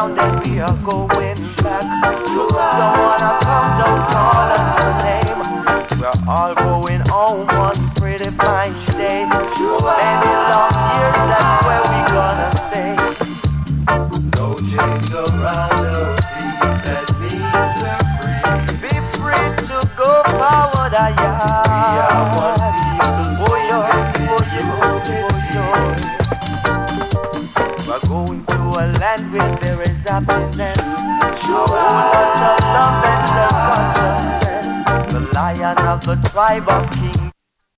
down, then we are going back. Don't wanna come, don't call us your name. We're all going home one pretty fine day. Many long years, that's where we gonna stay. No chains around our feet, that means we're free. Be free to go forward, We are one people, so we're going to a land where there is happiness, a whole lot of love and self-consciousness. The lion of the tribe of King